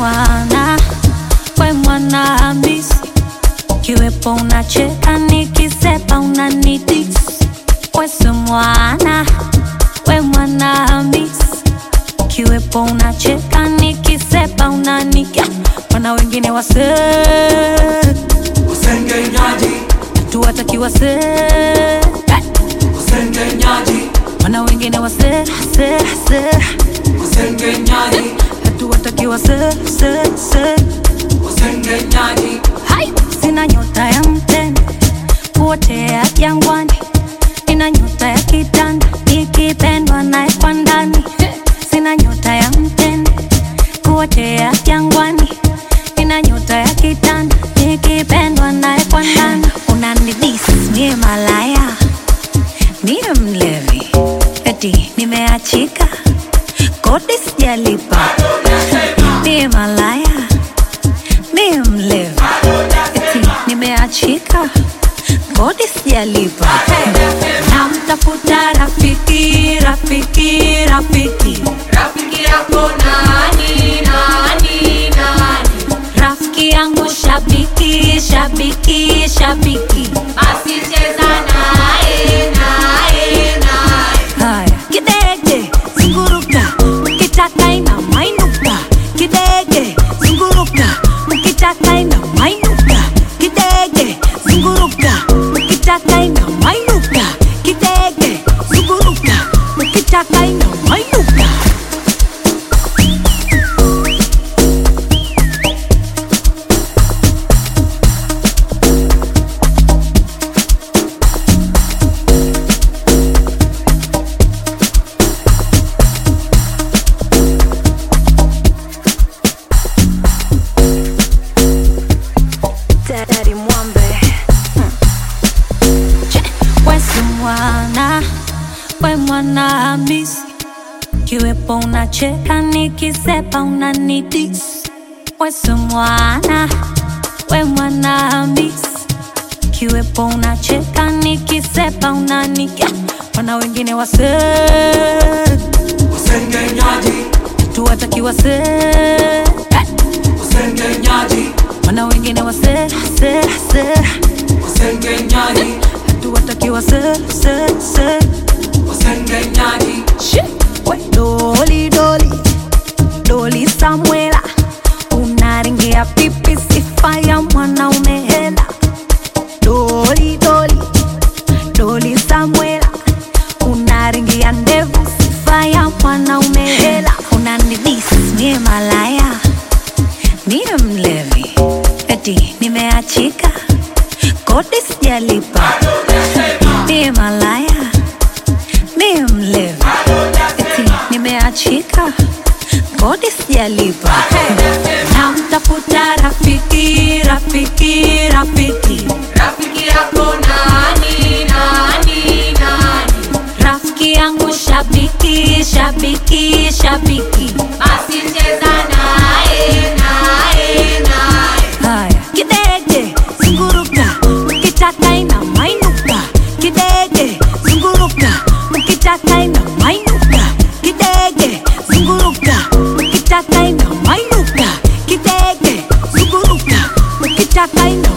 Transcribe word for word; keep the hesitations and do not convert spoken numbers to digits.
mwana, we mwana Hamisi, kiwepo unacheka nikisepa unanidis. Wewe mwana, we mwana Hamisi, kiwepo unacheka nikisepa unaniga. Wana wengine wase usengenyaji, tuwataki wase usengenyaji, wana wengine wase se se usengenyaji, tuwataki wase se se usengenyaji. Hai, sina nyota ya mtende kuotea jangwani, ina nyota ya kitanda nikipendwa naye kwa ndani. Sina nyota ya mtende kuotea jangwani, ina nyota ya kitanda nikipendwa naye kwa ndani. Unanidis mie malaya, mie mlevi, eti nimeachika kodi sijalipa. Mie malaya, mie mlevi, eti nimeachika kodi sijalipa. Namtafuta rafiki, rafiki, rafiki, Rafiki yako nani, nani, nani? rafiki yangu shabiki, shabiki, shabiki. Basi cheza nae, nae, nae. Haya, kidege zunguruka, ukitaka ina mainuka. Kidege zunguruka, ukitaka ina mainuka. Kidege zunguruka, ukitaka ina mainuka. Kidege zunguruka, ukitaka ina mainuka. Daddy Mwambe, wewe mwana, we mwana Hamisi, kiwepo unacheka nikisepa unanidis. Wewe mwana, we mwana Hamisi, kiwepo unacheka nikisepa unaniga. Wana wengine wase Usengenyaji, tuwataki wase usengenyaji, wana wengine wase se se usengenyaji, tuwataki wase se se usengenyaji. Shit. We doli doli doli Samuela, unaringia pipi sifa ya mwanaume hela. Doli doli doli Samuela, unaringia ndevu sifa ya mwanaume hela. Unanidis mie malaya, mie mlevi, eti nimeachika kodi sijalipa. Mie malaya, mie mlevi, eti nimeachika kodi sijalipa. Namtafuta rafiki, rafiki, rafiki, Rafiki yako nani, nani, nani? rafiki yangu shabiki, shabiki, shabiki. Basi cheza nae, nae, nae. Haya, kidege zunguruka, ukitaka ina mainuka. Kidege zunguruka, ukitaka ina mainuka. Kidege zunguruka, ukitaka ina mainuka. Kidege zunguruka, ukitaka ina